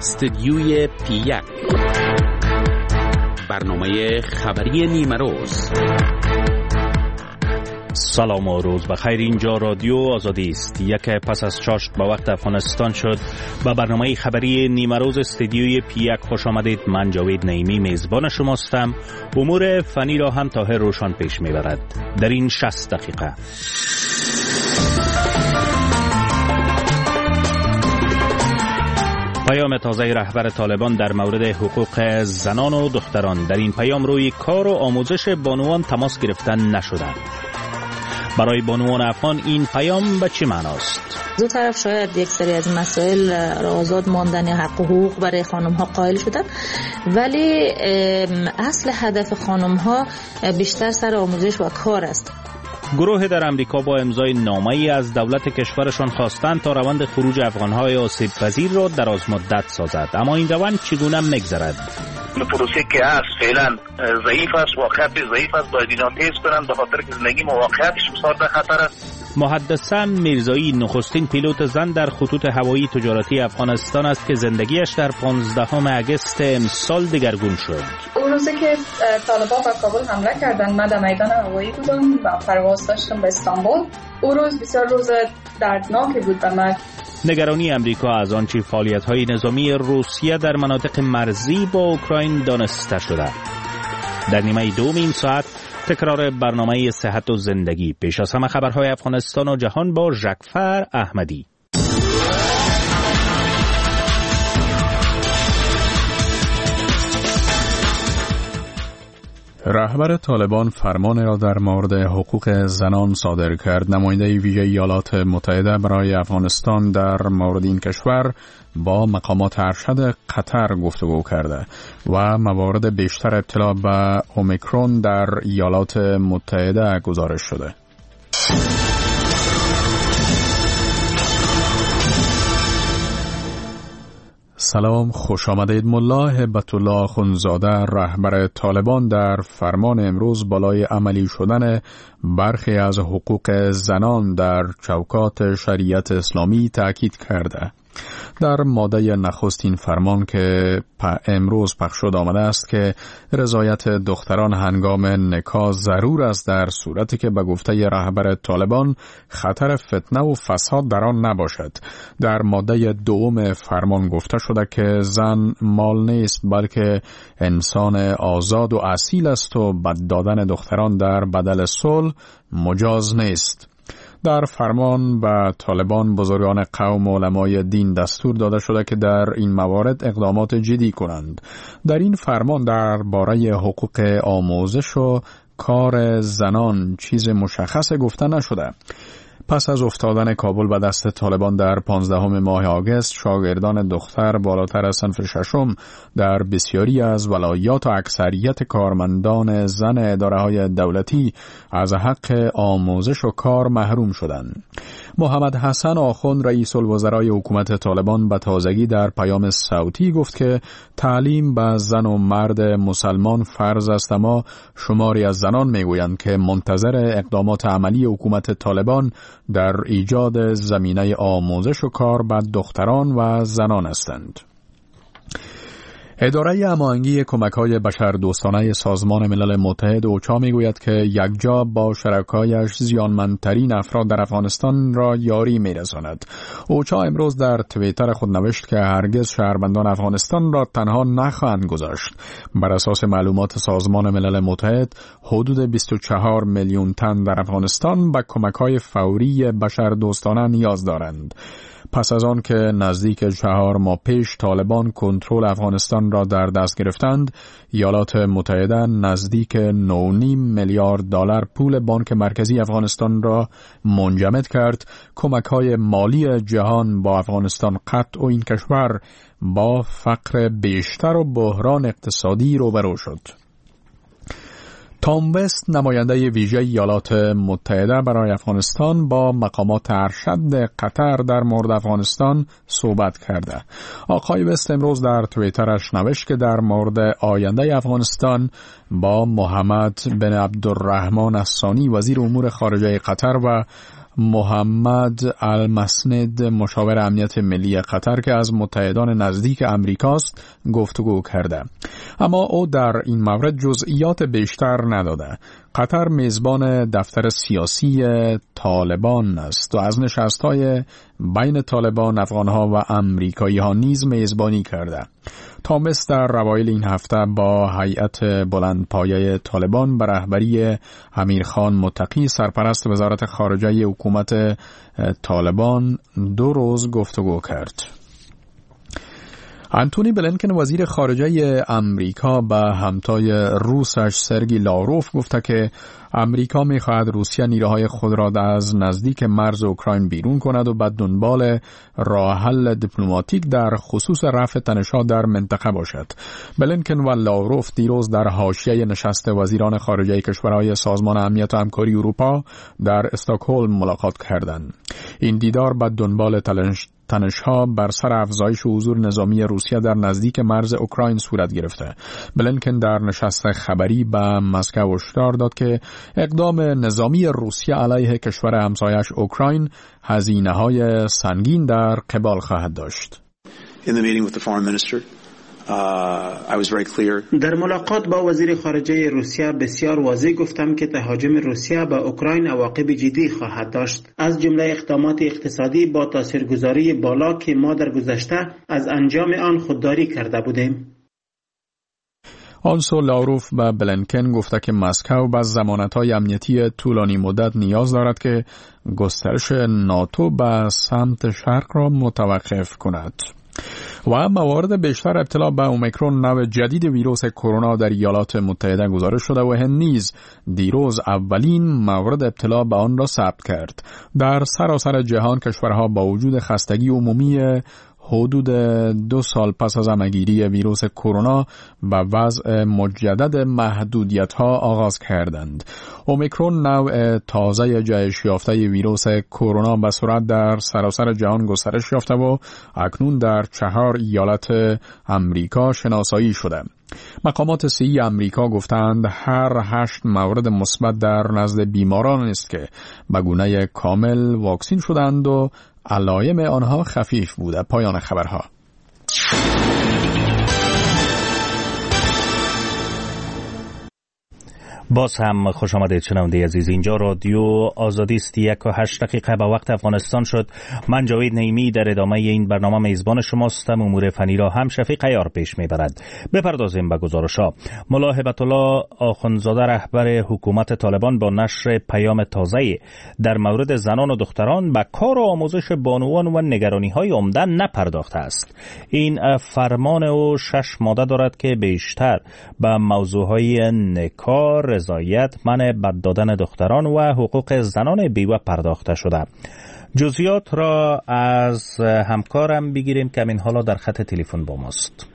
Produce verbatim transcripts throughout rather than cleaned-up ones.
استدیوی پی یک، برنامه خبری نیمروز. سلام و روز بخیر. اینجا رادیو آزادی است. یک پس از چاشت به وقت افغانستان شد. با برنامه خبری نیمروز استدیوی پی یک خوش آمدید. من جاوید نعیمی میزبان شماستم. امور فنی را هم طاهر روشان پیش میبرد در این شصت دقیقه. پیام تازه رهبر طالبان در مورد حقوق زنان و دختران. در این پیام روی کار و آموزش بانوان تماس گرفتن نشدند. برای بانوان افغان این پیام به چه معناست؟ دو طرف شاید یک سری از مسائل آزاد ماندن یا حق و حقوق برای خانم ها قائل شدن، ولی اصل هدف خانم ها بیشتر سر آموزش و کار است. گروه در امریکا با امضای نامه‌ای از دولت کشورشان خواستند تا روند خروج افغان‌های آسیب پذیر را دراز مدت سازد. اما این روند چگونه می‌گذرد؟ پروسه که هست فعلا ضعیف است، واقعیت ضعیف است، باید اینا تیز کنند به خاطر که زندگی موقعیتش مورد خطر است. محدثه میرزایی نخستین پیلوت زن در خطوط هوایی تجارتی افغانستان است که زندگیش در پانزدهم اگست امسال دگرگون شد. اون روزی که طالبان به کابل حمله کردند، من در میدان هوایی بودم و پرواز داشتم به استانبول. اون روز بسیار روز دردناکی بود به من. نگرانی امریکا از آنچه فعالیت‌های نظامی روسیه در مناطق مرزی با اوکراین دانسته شده. در نیمه دوم این ساعت تکرار برنامه صحت و زندگی. پیش از همه خبرهای افغانستان و جهان با ژکفر احمدی. رهبر طالبان فرمان را در مورد حقوق زنان صادر کرد. نماینده ویژه ایالات متحده برای افغانستان در مورد این کشور با مقامات ارشد قطر گفتگو کرده و موارد بیشتر ابتلا به اومیکرون در ایالات متحده گزارش شده. سلام، خوش آمدید. ملا هبت الله اخندزاده رهبر طالبان در فرمان امروز بالای عملی شدن برخی از حقوق زنان در چوکات شریعت اسلامی تاکید کرده. در ماده نخست این فرمان که امروز پخش شد آمده است که رضایت دختران هنگام نکاح ضرور است در صورتی که به گفته رهبر طالبان خطر فتنه و فساد در آن نباشد. در ماده دوم فرمان گفته شده که زن مال نیست بلکه انسان آزاد و اصیل است و بد دادن دختران در بدل صلح مجاز نیست. در فرمان به طالبان بزرگان قوم و علمای دین دستور داده شده که در این موارد اقدامات جدی کنند. در این فرمان درباره حقوق آموزش و کار زنان چیز مشخص گفته نشده. پس از افتادن کابل به دست طالبان در پانزدهم ماه آگوست، شاگردان دختر بالاتر از صنف ششم در بسیاری از ولایات و اکثریت کارمندان زن اداره‌های دولتی از حق آموزش و کار محروم شدند. محمد حسن آخوند رئیس الوزرای حکومت طالبان به تازگی در پیام صوتی گفت که تعلیم به زن و مرد مسلمان فرض است، اما شماری از زنان میگویند که منتظر اقدامات عملی حکومت طالبان در ایجاد زمینه آموزش و کار به دختران و زنان هستند. اداره هماهنگی کمک‌های بشردوستانه سازمان ملل متحد اوچا میگوید که یکجا با شرکایش زیانمندترین افراد در افغانستان را یاری میرساند. اوچا امروز در توییتر خود نوشت که هرگز شهروندان افغانستان را تنها نخواهند گذاشت. بر اساس معلومات سازمان ملل متحد حدود بیست و چهار میلیون تن در افغانستان به کمک‌های فوری بشردوستانه نیاز دارند. پس از آن که نزدیک چهار ماه پیش طالبان کنترل افغانستان را در دست گرفتند، ایالات متحده نزدیک نه و نیم میلیارد دلار پول بانک مرکزی افغانستان را منجمد کرد. کمک‌های مالی جهان با افغانستان قطع و این کشور با فقر بیشتر و بحران اقتصادی روبرو شد. تام وست نماینده ویژه ایالات متحده برای افغانستان با مقامات ارشد قطر در مورد افغانستان صحبت کرده. آقای وست امروز در توییترش نوشت که در مورد آینده افغانستان با محمد بن عبدالرحمن الثانی وزیر امور خارجه قطر و محمد المسند مشاور امنیت ملی قطر که از متحدان نزدیک امریکاست گفتگو کرده، اما او در این مورد جزئیات بیشتر نداده. قطر میزبان دفتر سیاسی طالبان است و از نشست‌های بین طالبان، افغان‌ها و امریکایی‌ها نیز میزبانی کرده. تامس در اوایل این هفته با هیئت بلندپایه طالبان به رهبری امیرخان متقی سرپرست وزارت خارجه حکومت طالبان دو روز گفتگو کرد. آنتونی بلینکن وزیر خارجه امریکا به همتای روسش سرگی لاروف گفته که امریکا می‌خواهد روسیه نیروهای خود را از نزدیک مرز اوکراین بیرون کند و به دنبال راه حل دیپلماتیک در خصوص رفع تنش‌ها در منطقه باشد. بلینکن و لاروف دیروز در حاشیه نشست وزیران خارجه کشورهای سازمان امنیت و همکاری اروپا در استکهلم ملاقات کردند. این دیدار به دنبال تنش تنش‌ها بر سر افزایش حضور نظامی روسیه در نزدیک مرز اوکراین صورت گرفته. بلینکن در نشست خبری به مسکو هشدار داد که اقدام نظامی روسیه علیه کشور همسایه‌اش اوکراین هزینه‌های سنگین در قبال خواهد داشت. In the meeting with the foreign minister, Uh, I was very clear. در ملاقات با وزیر خارجه روسیه بسیار واضح گفتم که تهاجم روسیه به اوکراین عواقب جدی خواهد داشت، از جمله اقدامات اقتصادی با تاثیرگذاری بالا که ما در گذشته از انجام آن خودداری کرده بودیم. آنسو لاروف به بلینکن گفته که مسکو به ضمانت‌های امنیتی طولانی مدت نیاز دارد که گسترش ناتو به سمت شرق را متوقف کند. و موارد بیشتر ابتلا به اومیکرون نوع جدید ویروس کرونا در ایالات متحده گزارش شده و هند نیز دیروز اولین مورد ابتلا به آن را ثبت کرد. در سراسر جهان کشورها با وجود خستگی عمومی حدود دو سال پس از همه‌گیری ویروس کرونا به وضع مجدد محدودیت‌ها آغاز کردند. اومیکرون نوع تازه جهش یافته ویروس کرونا به سرعت در سراسر جهان گسترش یافته و اکنون در چهار ایالت امریکا شناسایی شده. مقامات صحی امریکا گفتند هر هشت مورد مثبت در نزد بیماران است که به گونه کامل واکسین شدند و علائم آنها خفیف بوده. پایان خبرها. باز هم خوش آمدید شنونده عزیز. اینجا رادیو آزادی است. یک و هشت دقیقه به وقت افغانستان شد. من جاوید نعیمی در ادامه این برنامه میزبان شماستم. امور فنی را هم شفیق عیار پیش میبرد. بپردازیم به گزارش‌ها. ملا هبت الله آخوندزاده رهبر حکومت طالبان با نشر پیام تازه در مورد زنان و دختران به کار و آموزش بانوان و نگرانی‌های عمده نپرداخته است. این فرمان او شش ماده دارد که بیشتر به موضوعهای نکاح، رضایت، منع بد دادن دختران و حقوق زنان بیوه پرداخته شده. جزئیات را از همکارم بگیریم که این حالا در خط تلفن با ماست.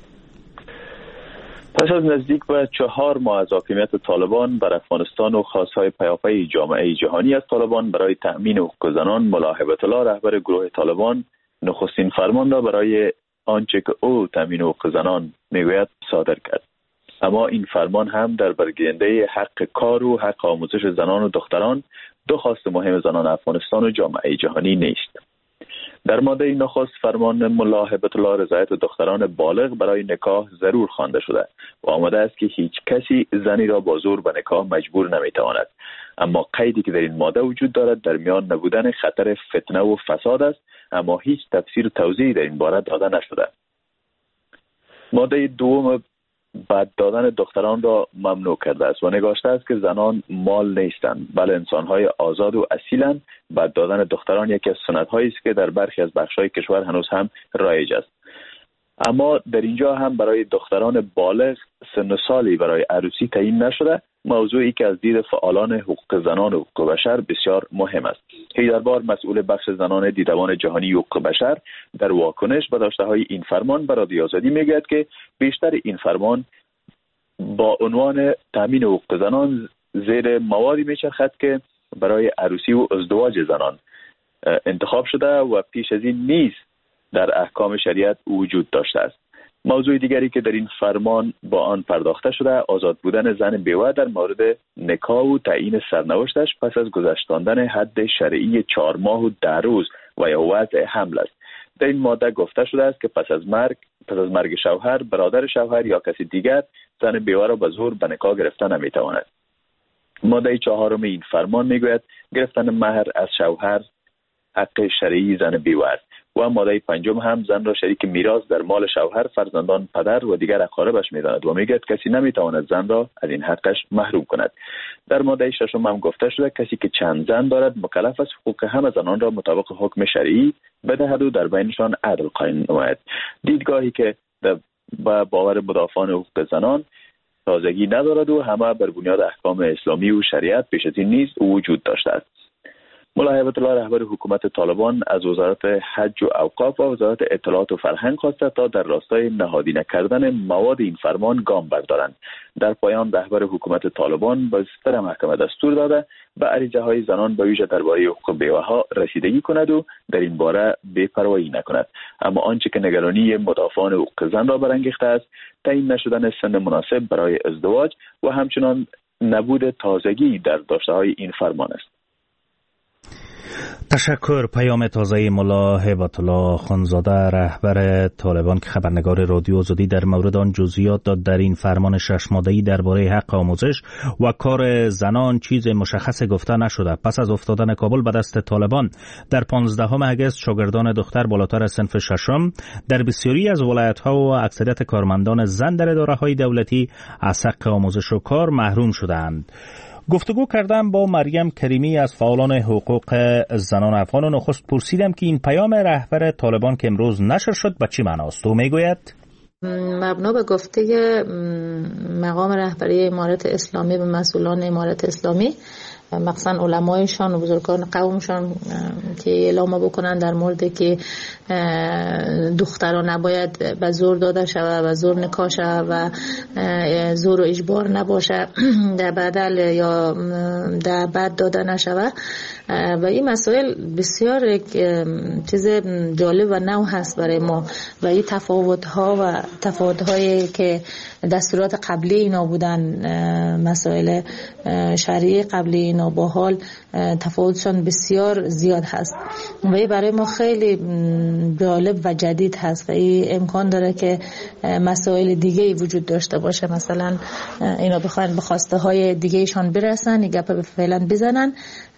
پس از نزدیک به چهار ماه از حاکمیت طالبان بر افغانستان و خواستهای پیاپی جامعه جهانی از طالبان برای تأمین حقوق زنان، ملا هبت الله رهبر گروه طالبان نخستین فرمان را برای آنچه که او تأمین حقوق زنان میگوید صادر کرد. اما این فرمان هم در برگیرنده حق کار و حق آموزش زنان و دختران، دو خواست مهم زنان افغانستان و جامعه جهانی نیست. در ماده نخست فرمان ملا هبت الله رضایت دختران بالغ برای نکاح ضرور خوانده شده و آمده است که هیچ کسی زنی را با زور به نکاح مجبور نمیتواند. اما قیدی که در این ماده وجود دارد در میان نبودن خطر فتنه و فساد است، اما هیچ تفسیر و توضیحی در این باره داده نشده. ماده دوم بد دادن دختران را ممنوع کرده است و نگاشته است که زنان مال نیستند بلکه انسان‌های آزاد و اصیلند. بد دادن دختران یکی از سنت‌هایی است که در برخی از بخش‌های کشور هنوز هم رایج است. اما در اینجا هم برای دختران بالغ سن و سالی برای عروسی تعیین نشده، موضوعی که از دید فعالان حقوق زنان و حقوق بشر بسیار مهم است. حیدربار مسئول بخش زنان دیدبان جهانی حقوق بشر در واکنش به داشته‌های این فرمان به رادیو آزادی میگوید که بیشتر این فرمان با عنوان تامین حقوق زنان زیر موادی میچرخد که برای عروسی و ازدواج زنان انتخاب شده و پیش از این نیز در احکام شریعت وجود داشته است. موضوع دیگری که در این فرمان با آن پرداخته شده آزاد بودن زن بیوه در مورد نکاح و تعیین سرنوشتش پس از گذشتاندن حد شرعی چهار ماه و ده روز و یا وضع حمل است. در این ماده گفته شده است که پس از مرگ پس از مرگ شوهر، برادر شوهر یا کسی دیگر زن بیوه را به زور به نکاح گرفتن نمیتواند. ماده چهارم این فرمان میگوید گرفتن مهر از شوهر حق شرعی زن بیوه است و ماده پنجم هم زن را شریک میراث در مال شوهر، فرزندان، پدر و دیگر اقاربش میداند و میگوید کسی نمیتواند زن را از این حقش محروم کند. در ماده ششم هم گفته شده کسی که چند زن دارد مکلف است حقوق همه زنان را مطابق حکم شرعی بدهد و در بینشان عدل قائم نماید. دیدگاهی که با باور مدافعان حقوق زنان تازگی ندارد و همه بر بنیاد احکام اسلامی و شریعت پیش از این نیز وجود داشته است. ملا هیبت الله رهبر حکومت طالبان از وزارت حج و اوقاف و وزارت اطلاعات و فرهنگ خواسته تا در راستای نهادینه کردن مواد این فرمان گام بردارند. در پایان رهبر حکومت طالبان به ستر محکمه دستور داده به عریضه های زنان به ویژه درباره حقوق بیوه ها رسیدگی کند و در این باره بی‌پروایی نکند. اما آنچه که نگرانی مدافعان حقوق زن را برانگیخته است تعیین نشدن سن مناسب برای ازدواج و همچنان نبود تازگی در داشته‌های این فرمان است. تشکر. پیام تازه ملا هیبت الله خانزاده رهبر طالبان که خبرنگار رادیو آزادی در مورد آن جزئیات داد. در این فرمان شش ماده‌ای درباره حق آموزش و کار زنان چیز مشخص گفته نشده. پس از افتادن کابل به دست طالبان در پانزدهم اگست شاگردان دختر بالاتر از صنف ششم در بسیاری از ولایت‌ها و اکثریت کارمندان زن در اداره‌های دولتی از حق آموزش و کار محروم شدند. گفتگو کردم با مریم کریمی از فعالان حقوق زنان افغان و نخست پرسیدم که این پیام رهبر طالبان که امروز نشر شد به چی معناست. او میگوید مبنا به گفته مقام رهبری امارت اسلامی به مسئولان امارت اسلامی، مخصوصا علمایشان و بزرگان قومشان که اعلام بکنن در مورد که دختران نباید به زور داده شود و زور نکاح شود و زور و اجبار نباشه در بدل یا در بد داده نشود. و این مسائل بسیار یک چیز جالب و نو هست برای ما و این تفاوت ها و تفاوت هایی که دستورات قبلی اینا بودن، مسائل شرعی قبلی اینا با حال تفاوتشان بسیار زیاد هست و این برای ما خیلی جالب و جدید هست و این امکان داره که مسائل دیگه وجود داشته باشه. مثلا اینا بخواین به خواسته های دیگه ایشان برسن، گپ فعلا بزنن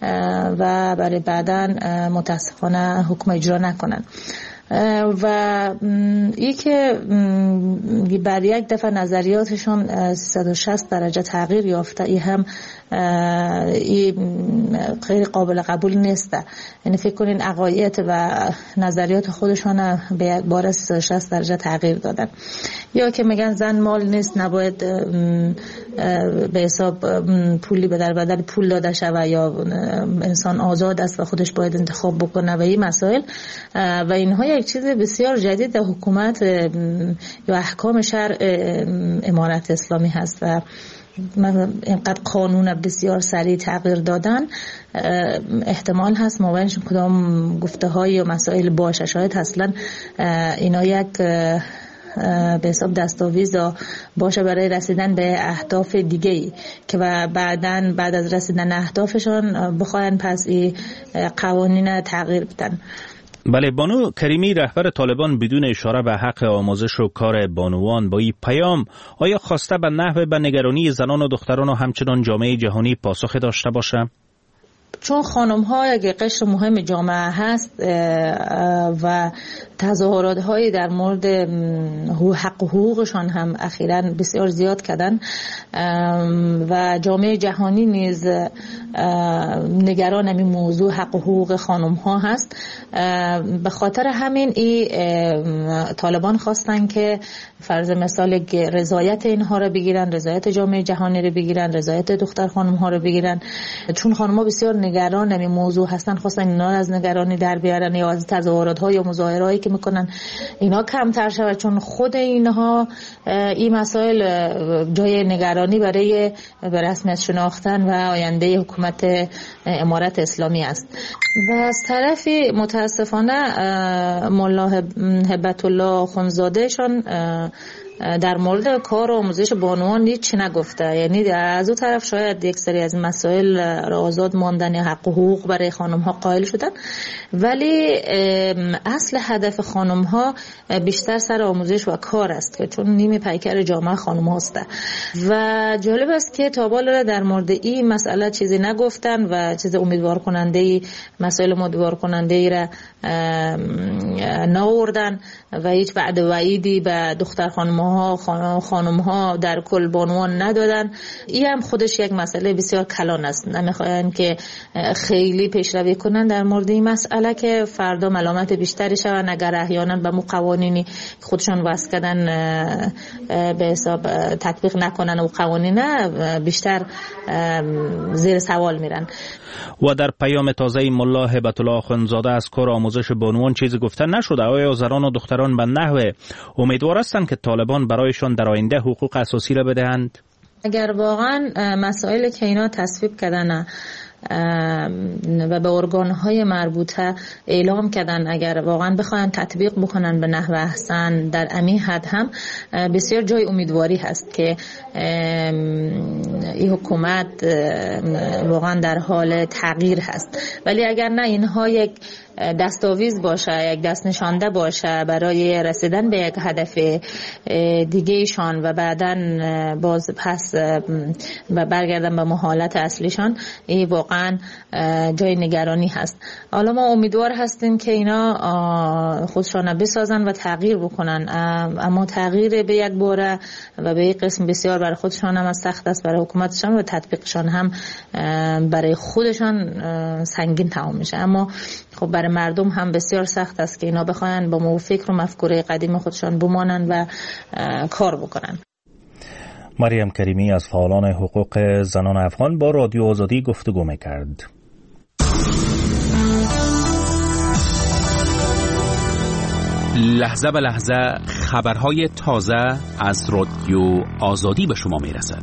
و برای بعداً متاسفانه حکم اجرا نکنن. و ای که بر یک دفعه نظریاتشون سیصد و شصت درجه تغییر یافته، ای هم ای غیر قابل قبول نیست. یعنی فکر کنین عقاید و نظریات خودشون به یک بار سیصد و شصت درجه تغییر دادن. یا که میگن زن مال نیست، نباید به حساب پولی به در بدل پول داده شود، یا انسان آزاد است و خودش باید انتخاب بکنه و این مسائل و اینها یک چیز بسیار جدید در حکومت یا احکام شرع امارت اسلامی هست و اینقدر قانون بسیار سریع تغییر دادن احتمال هست مابینشون کدام گفته های و مسائل باشه. شاید اصلا اینا یک به حساب دستاویز باشه برای رسیدن به اهداف دیگه‌ای که بعداً بعد از رسیدن اهدافشان بخواین پس این قوانین تغییر بدن. بله، بانو کریمی رهبر طالبان بدون اشاره به حق آموزش و کار بانوان با این پیام آیا خواسته به نحو به نگرانی زنان و دختران و همچنان جامعه جهانی پاسخ داشته باشه؟ چون خانم ها یک قشر مهم جامعه هست و تظاهرات هایی در مورد حق و حقوقشان هم اخیراً بسیار زیاد کردن و جامعه جهانی نیز نگران این موضوع حق و حقوق خانم ها هست. به خاطر همین ای طالبان خواستن که فرض مثال رضایت اینها رو بگیرن، رضایت جامعه جهانی رو بگیرن، رضایت دختر خانم ها رو بگیرن. چون خانم ها بسیار نگران این موضوع هستن، خواستن اینا از نگرانی در بیارن یا از تظاهرات ها یا مظاهرهایی که میکنن اینا کمتر شود، چون خود اینها این مسائل جای نگرانی برای به رسمیت شناختن و آینده حکومت حکومت امارت اسلامی است. و از طرفی متاسفانه مولا هبت الله خونزاده شان در مورد کار و آموزش بانوان هیچ نگفته. یعنی از اون طرف شاید یک سری از مسائل را آزاد ماندن یا حق و حقوق برای خانم ها قائل شدن، ولی اصل هدف خانم ها بیشتر سر آموزش و کار است که چون نیمه پیکر جامعه خانم هاست. و جالب است که تا بالا در مورد این مسئله چیزی نگفتن و چیز امیدوار کننده ای مسائل امیدوار کننده ای را ناوردن و هیچ وعده وعیدی به دختر خانم ها خانم ها در کل بانوان ندادن. این هم خودش یک مسئله بسیار کلان است. نمیخواین که خیلی پیشروی کنن در مورد این مسئله که فردا ملامت بیشتری شون اگر احیانا به مو قوانینی خودشان وضع کردن به حساب تطبیق نکنن و قوانین بیشتر زیر سوال میرن. و در پیام تازه مولا هبت الله خونزاده از کار آموزش بانوان چیزی گفته نشده. آیا زنان و دختران به نحو امیدوار هستند که طالبان برایشان در آینده حقوق اساسی را بدهند؟ اگر واقعا مسائلی که اینا تصویب کردن و به ارگان‌های مربوطه اعلام کردن اگر واقعا بخواین تطبیق بکنن به نحو احسن در امی حد هم بسیار جای امیدواری هست که این حکومت واقعا در حال تغییر هست. ولی اگر نه اینها یک دستاویز باشه، یک دست نشانده باشه برای رسیدن به یک هدف دیگه ایشان و بعداً باز پس و برگردن به محالت اصلیشان، این واقعا جای نگرانی هست. حالا ما امیدوار هستیم که اینا خودشان بسازن و تغییر بکنن، اما تغییر به یک باره و به یک قسم بسیار برای خودشان هم سخت است، برای حکومتشان و تطبیقشان هم برای خودشان سنگین تمام میشه. اما خب برای مردم هم بسیار سخت است که اینا بخواین با مو فکر و مفکوره قدیم خودشان بمانن و کار بکنن. مریم کریمی از فعالان حقوق زنان افغان با رادیو آزادی گفتگو میکرد. لحظه به لحظه خبرهای تازه از رادیو آزادی به شما میرسد.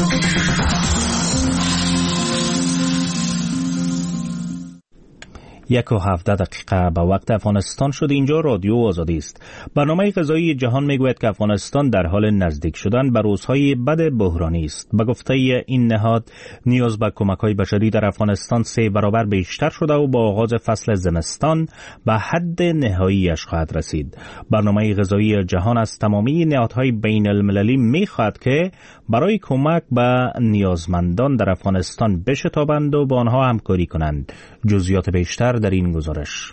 یک و هفده دقیقه به وقت افغانستان شد. اینجا رادیو آزادی است. برنامه غذایی جهان میگوید که افغانستان در حال نزدیک شدن به روزهای بد بحرانی است. به گفته این نهاد نیاز به کمک‌های بشری در افغانستان سه برابر بیشتر شده و با آغاز فصل زمستان به حد نهاییش خواهد رسید. برنامه غذایی جهان از تمامی نهادهای بین المللی میخواهد که برای کمک به نیازمندان در افغانستان بشتابند و با آنها همکاری کنند. جزئیات بیشتر در این گزارش.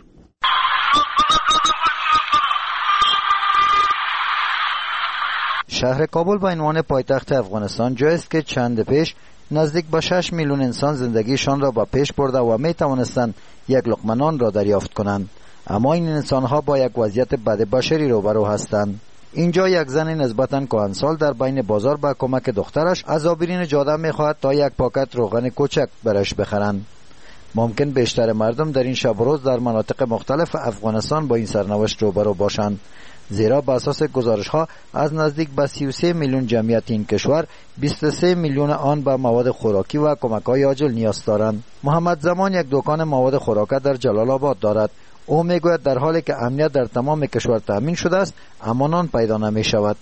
شهر کابل به عنوان پایتخت افغانستان جایی است که چند پیش نزدیک به شش میلیون انسان زندگیشان را به پیش برده و می توانستند یک لقمه نان را دریافت کنند، اما این انسانها با یک وضعیت بد بشری روبرو هستند. اینجا یک زن نسبتاً کهنسال در بین بازار با کمک دخترش از آبرین جاده میخواهد تا یک پاکت روغن کوچک برش بخرند. ممکن بیشتر مردم در این شب و روز در مناطق مختلف افغانستان با این سرنوشت روبرو باشند، زیرا به اساس گزارش ها از نزدیک به سی و سه میلیون جمعیت این کشور بیست و سه میلیون آن به مواد خوراکی و کمک های عاجل نیاز دارند. محمد زمان یک دکان مواد خوراکی در جلال آباد دارد. او میگوید در حالی که امنیت در تمام کشور تامین شده است اما نان پیدا نمی شود.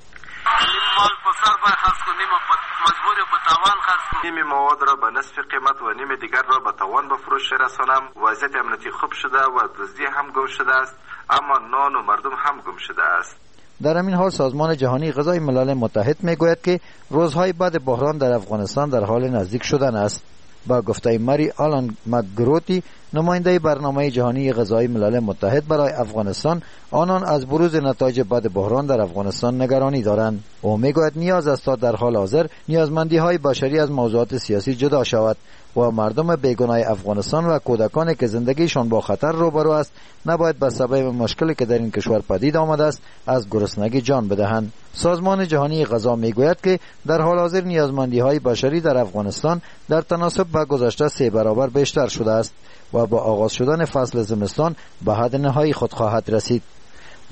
نیمی مواد را به نصف قیمت و نیمی دیگر را به توان به فروش رسانم. وضعیت امنیتی خوب شده و دزدی هم گم شده است، اما نان و مردم هم گم شده است. در همین حال سازمان جهانی غذای ملل متحد میگوید که روزهای بعد بحران در افغانستان در حال نزدیک شدن است. با گفته مری آلان مکگروتی، نماینده برنامه جهانی غذای ملل متحد برای افغانستان، آنان از بروز نتایج بد بحران در افغانستان نگرانی دارند. او میگوید نیاز است تا در حال حاضر نیازمندی های بشری از موضوعات سیاسی جدا شود و مردم بیگناه افغانستان و کودکانی که زندگیشان با خطر روبرو است نباید به سبب مشکلی که در این کشور پدید آمده است از گرسنگی جان بدهند. سازمان جهانی غذا میگوید که در حال حاضر نیازمندی های بشری در افغانستان در تناسب با گذشته سه برابر بیشتر شده است و با آغاز شدن فصل زمستان به حد نهایی خود خواهد رسید.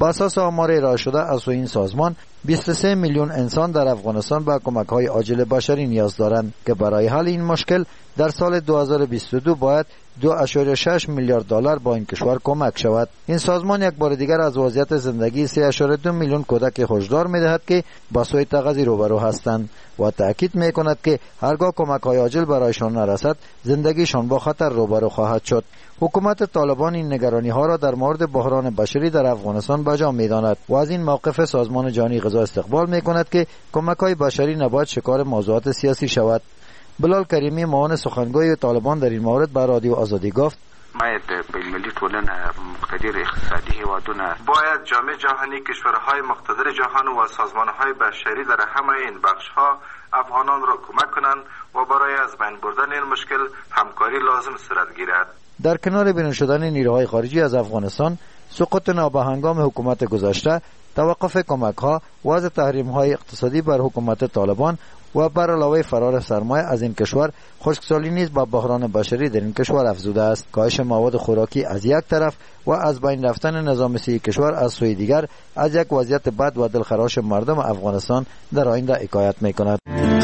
با اساس آمار ارائه شده از سوی این سازمان بیست و سه میلیون انسان در افغانستان به کمک‌های عاجل بشری نیاز دارند که برای حل این مشکل در سال دو هزار و بیست و دو باید دو اشاری شش میلیارد دلار با این کشور کمک شود. این سازمان یک بار دیگر از وضعیت زندگی سه اشاری دو میلیون کودک هشدار می‌دهد که با سوء تغذیه روبرو هستند و تأکید می‌کند که هرگاه کمک‌های عاجل برایشان نرسد زندگیشان با خطر روبرو خواهد شد. حکومت طالبان این نگرانی‌ها را در مورد بحران بشری در افغانستان بجا می‌داند و از این موقف سازمان جهانی غذا استقبال می‌کند که کمک‌های بشری نباید شکار موضوعات سیاسی شود. بلال کریمی معاون سخنگوی طالبان در این مورد به رادیو آزادی گفت: باید بین‌المللی ټولنه مقتدر اقتصادی هیوادونه باید جامعه جهانی، کشورهای مقتدر جهان و سازمانهای بشری در همه این بخش‌ها افغانان را کمک کنند و برای از بین بردن این مشکل همکاری لازم صورت گیرد. در کنار بیرون شدن نیروهای خارجی از افغانستان، سقوط نابهنگام حکومت گذشته، توقف کمک‌ها، وضع تحریم‌های اقتصادی بر حکومت طالبان و بر علاوه فرار سرمایه از این کشور، خشکسالی نیز با بحران بشری در این کشور افزوده است. کاهش مواد خوراکی از یک طرف و از بین رفتن نظام سیاسی کشور از سوی دیگر از یک وضعیت بد و دلخراش مردم افغانستان در آینده حکایت می‌کند.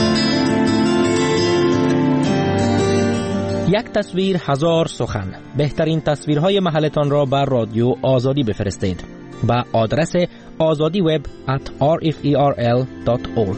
یک تصویر هزار سخن. بهترین تصویرهای محلتان را بر رادیو آزادی بفرستید با آدرس azadi web at r f e r l dot org.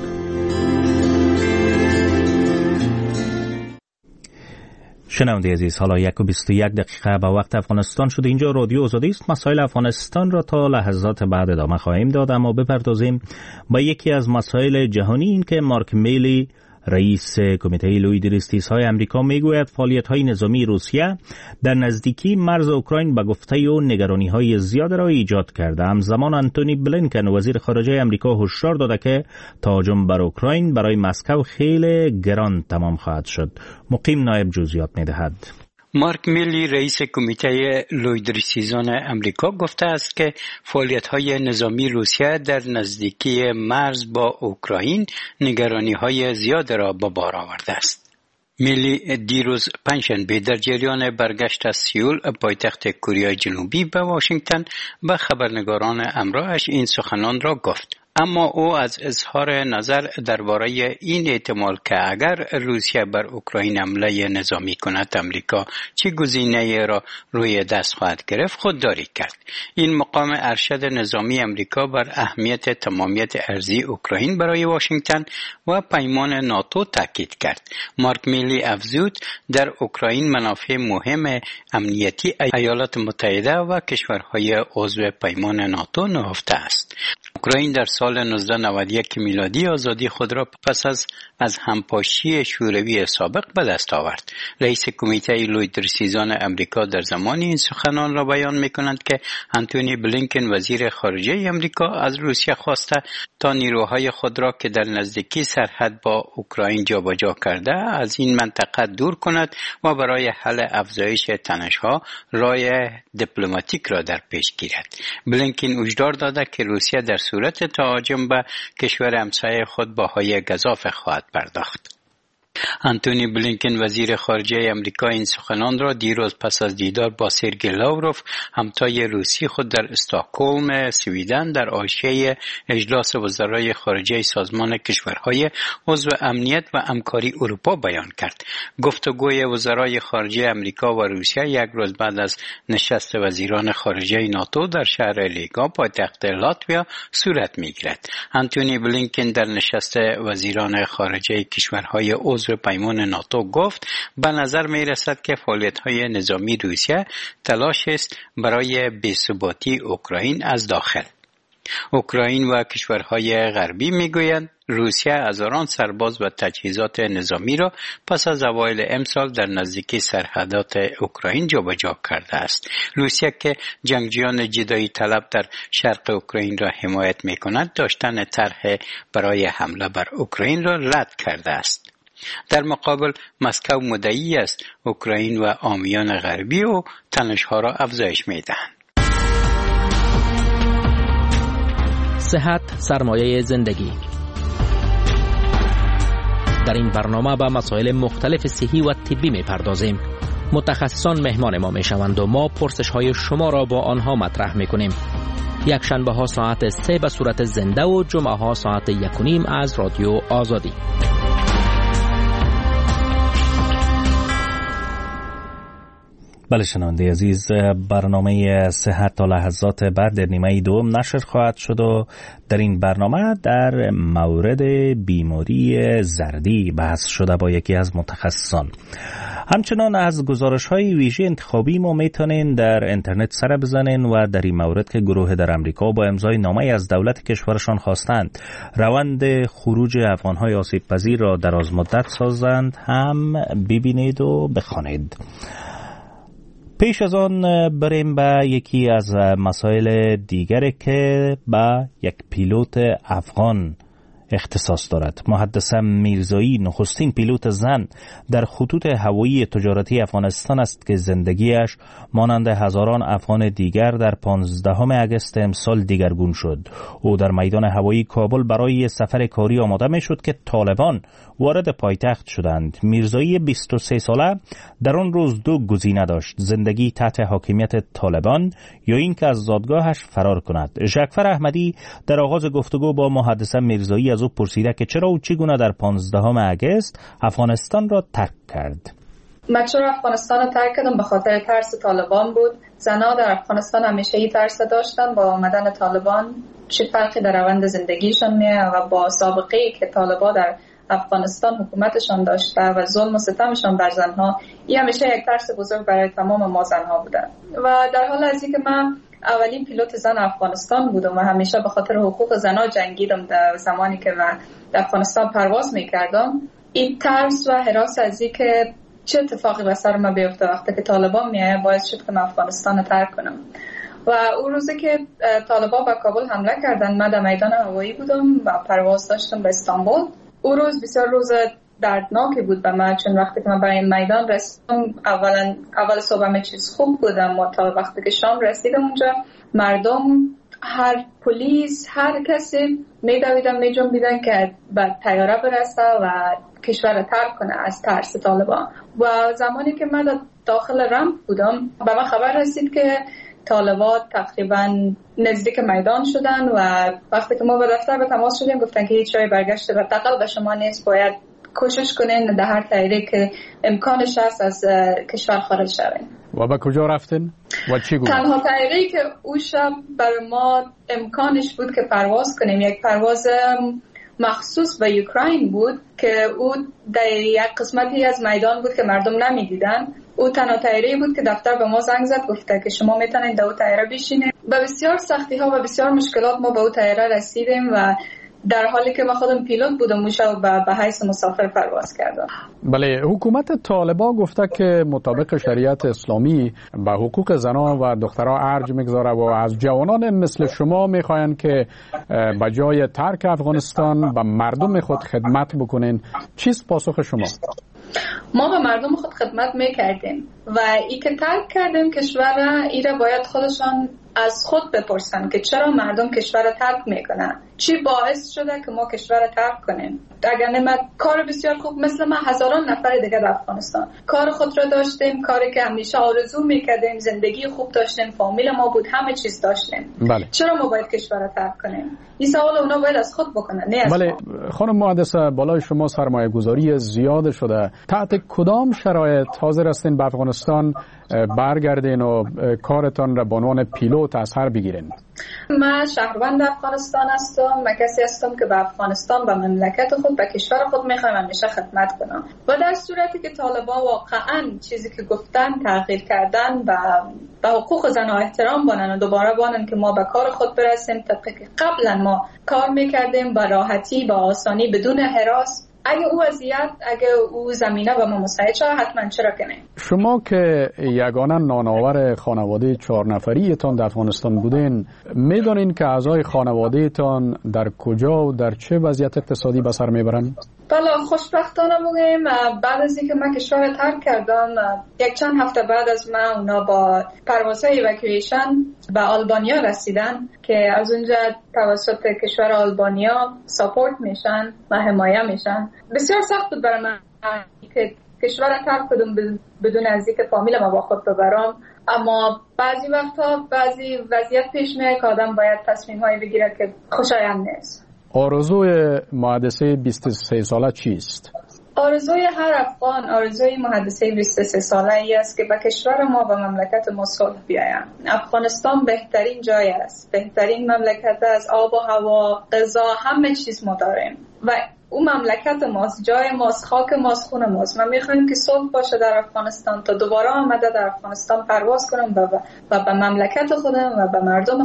شنونده عزیز، حالا یک و بیست و یک دقیقه به وقت افغانستان شده. اینجا رادیو آزادی است. مسائل افغانستان را تا لحظات بعد ادامه خواهیم داد، اما بپردازیم با یکی از مسائل جهانی. این که مارک میلی، رئیس کمیته لویدریستیس‌های امریکا، میگوید فعالیت‌های نظامی روسیه در نزدیکی مرز اوکراین به گفته او نگرانی‌های زیاد را ایجاد کرده. همزمان آنتونی بلینکن، وزیر خارجه امریکا، هشدار داده که تهاجم بر اوکراین برای مسکو خیلی گران تمام خواهد شد. مقیم نایب جزئیات می‌دهد. مارک میلی، رئیس کمیته لویدریستیزان امریکا، گفته است که فعالیت‌های نظامی روسیه در نزدیکی مرز با اوکراین نگرانی‌های زیاد را به بار آورده است. میلی دیروز پنجشنبه در جریان برگشت از سئول، پایتخت کره جنوبی، به واشنگتن به خبرنگاران همراهش این سخنان را گفت. اما او از اظهار نظر درباره این احتمال که اگر روسیه بر اوکراین حمله نظامی کند امریکا چه گزینه‌ای را روی دست خواهد گرفت خودداری کرد. این مقام ارشد نظامی امریکا بر اهمیت تمامیت ارضی اوکراین برای واشنگتن و پیمان ناتو تاکید کرد. مارک میلی افزود در اوکراین منافع مهم امنیتی ایالات متحده و کشورهای عضو پیمان ناتو نهفته است. اوکراین در سال نوزده نود و یک میلادی آزادی خود را پس از از همپاشی شوروی سابق به دست آورد. رئیس کمیته لویدریستیزان امریکا در زمان این سخنان را بیان می‌کند که آنتونی بلینکن، وزیر خارجه امریکا، از روسیه خواسته تا نیروهای خود را که در نزدیکی سرحد با اوکراین جابجا کرده از این منطقه دور کند و برای حل افزایش تنش‌ها راه دیپلماتیک را در پیش گیرد. بلینکن هشدار داده که روسیه در صورت تهاجم به کشور همسایه خود باهای گزاف خواهد پرداخت. آنتونی بلینکن، وزیر خارجه امریکا، این سخنان را دیروز پس از دیدار با سرگئی لاوروف، همتای روسی خود در استکهلم، سویدن، در حاشیه اجلاس وزرای خارجه سازمان کشورهای عضو امنیت و همکاری اروپا بیان کرد. گفتگوی وزرای خارجه امریکا و روسیه یک روز بعد از نشست وزیران خارجه ناتو در شهر لیگا، پایتخت لاتویا، صورت می‌گیرد. آنتونی بلینکن در نشست وزیران خارجه کشورهای عضو پیمان ناتو گفت به نظر می رسد که فعالیت‌های نظامی روسیه تلاش است برای بی‌ثباتی اوکراین از داخل. اوکراین و کشورهای غربی میگویند روسیه هزاران سرباز و تجهیزات نظامی را پس از اوایل امسال در نزدیکی سرحدات اوکراین جابجا کرده است. روسیه که جنگجویان جدایی طلب در شرق اوکراین را حمایت می‌کند، داشتن طرح برای حمله بر اوکراین را رد کرده است. در مقابل مسکو مدعی است اوکراین و حامیان غربی و تنش‌ها را افزایش می‌دهند. صحت سرمایه زندگی. در این برنامه با مسائل مختلف صحی و طبی می‌پردازیم. متخصصان مهمان ما می‌شوند و ما پرسش‌های شما را با آنها مطرح می‌کنیم. یک شنبه ها ساعت سه به صورت زنده و جمعه ها ساعت یک و نیم از رادیو آزادی. بله شنونده عزیز، برنامه صحت تا لحظات بعد در نیمه دوم نشر خواهد شد و در این برنامه در مورد بیماری زردی بحث شده با یکی از متخصصان. همچنان از گزارش‌های ویژه انتخابی ما میتونین در اینترنت سر بزنین و در این مورد که گروه در امریکا با امضای نامه از دولت کشورشان خواستند روند خروج افغان‌های آسیب پذیر را دراز مدت سازند هم ببینید و بخوانید. پیش از آن بریم به یکی از مسائل دیگری که به یک پیلوت افغان اختصاص دارد. محدثه میرزایی نخستین پیلوت زن در خطوط هوایی تجارتی افغانستان است که زندگیش مانند هزاران افغان دیگر در پانزدهم اگست امسال دیگرگون شد. او در میدان هوایی کابل برای سفر کاری آماده می شد که طالبان وارد پایتخت شدند. میرزایی بیست و سه ساله در آن روز دو گزینه داشت: زندگی تحت حاکمیت طالبان یا اینکه از زادگاهش فرار کند. ژکفر احمدی در آغاز گفتگو با محدثه میرزایی از او پرسیده که چرا و چگونه در پانزدهم اگست افغانستان را ترک کرد. من چرا افغانستان را ترک کردم؟ به خاطر ترس طالبان بود. زنها در افغانستان همیشه ای ترس داشتن با آمدن طالبان چه فرقی در روند زندگیشان میه و با سابقه ای که طالبان در افغانستان حکومتشان داشته و ظلم و ستمشان بر زنها، این همیشه یک ترس بزرگ برای تمام ما زنها بودن. و در حال از اینکه من اولین پیلوت زن افغانستان بودم و همیشه به خاطر حقوق زنها جنگیدم در زمانی که من در افغانستان پرواز میکردم، این ترس و هراس از اینکه چه اتفاقی به سر من بیفته وقتی که طالبان میایه باعث شد که من افغانستان رو ترک کنم. و اون روزی که طالبان به کابل حمله کردن، من در میدان هوایی بودم و پرواز داشتم به استانبول. اون روز بسیار روز دردناکی بود به من، چون وقتی که من به این میدان رسیدم اولا اول صبح همه چیز خوب بود، اما تا وقتی که شام رسیدم اونجا مردم، هر پلیس، هر کسی میدویدن میجنبیدن که به طیاره برسه و کشور ترک کنه از ترس طالبان. و زمانی که من داخل رمپ بودم به من خبر رسید که طالبان تقریبا نزدیک میدان شدن و وقتی که ما به دفتر به تماس شدیم گفتن که هیچ جای برگشت و تقل به شما نیست، باید کوشش کنین در هر طریقی که امکانش هست از کشور خارج شوین. و به کجا رفتین و چی گفت؟ تنها طریقی که او شب برای ما امکانش بود که پرواز کنیم یک پرواز مخصوص به اوکراین بود که او در یک قسمتی از میدان بود که مردم نمیدیدن. او تنها طیاره بود که دفتر به ما زنگ زد گفته که شما میتونید در او طیاره بشینید. با بسیار سختی ها و بسیار مشکلات ما به او طیاره رسیدیم و در حالی که من خودم پیلوت بودم و به حیث مسافر پرواز کردم. بله، حکومت طالبان گفته که مطابق شریعت اسلامی به حقوق زنان و دخترها ارج میگذاره و از جوانان مثل شما میخواین که به جای ترک افغانستان به مردم خود خدمت بکنین. چیست پاسخ شما؟ ما به مردم خود خدمت میکردیم و ای که ترک کردیم کشور، ایره باید خودشان از خود بپرسن که چرا مردم کشور ترک میکنن، چی باعث شده که ما کشور ترک کنیم. اگر نه کار بسیار خوب مثل ما هزاران نفر دیگه در افغانستان کار خود را داشتیم، کاری که همیشه آرزو میکردیم، زندگی خوب داشتیم، فامیل ما بود، همه چیز داشتیم. بله. چرا ما باید کشور ترک کنیم؟ این سوال اونا باید از خود بکنن، نه از بله. ما. خانم محدثه، بالای شما سرمایه گذاری زیاد شده، تحت کدام شرایط حاضر هستین به افغانستان برگردین و کارتان را به عنوان پیلوت از سر بگیرین؟ من شهروند افغانستان هستم. من کسی هستم که به افغانستان و مملکت خود به کشور خود میخوام همیشه خدمت کنم و در صورتی که طالبان واقعا چیزی که گفتن تغییر کردن و به حقوق زنها احترام بانن و دوباره بانن که ما به کار خود برسیم طبقی که قبلا ما کار میکردیم با راحتی، با آسانی، بدون هراس، اگه او اذیت، اگه او زمینه و ما مساعد شد، حتما چرا کنه. شما که یگانه نانآور خانواده چهار نفری تان در افغانستان بودین، میدونین که اعضای خانواده تان در کجا و در چه وضعیت اقتصادی به سر میبرن؟ بله، خوشبختانه بگیم بعد از اینکه من کشور ترک کردم، یک چند هفته بعد از من اونا با پروازهای ایواکویشن به آلبانیا رسیدن که از اونجا توسط کشور آلبانیا ساپورت میشن و حمایه میشن. بسیار سخت بود برای من که کشور ترک کردم بدون از اینکه فامیل ما با خود ببرم اما بعضی وقتا بعضی وضعیت پیش میاد که آدم باید تصمیم هایی بگیره که خوشایند نیست. آرزوی مهندسی بیست و سه ساله چیست؟ آرزوی هر افغان، آرزوی مهندسی بیست و سه ساله ای است که به کشور ما و مملکت ما صلح بیاید. افغانستان بهترین جای است، بهترین مملکت است، آب و هوا، غذا، همه چیز ما داریم و اون مملکت ماست، جای ماست، خاک ماست، خون ماست. ما میخوایم که صلح باشه در افغانستان تا دوباره آمده در افغانستان پرواز کنم و و به مملکت خودم و به مردم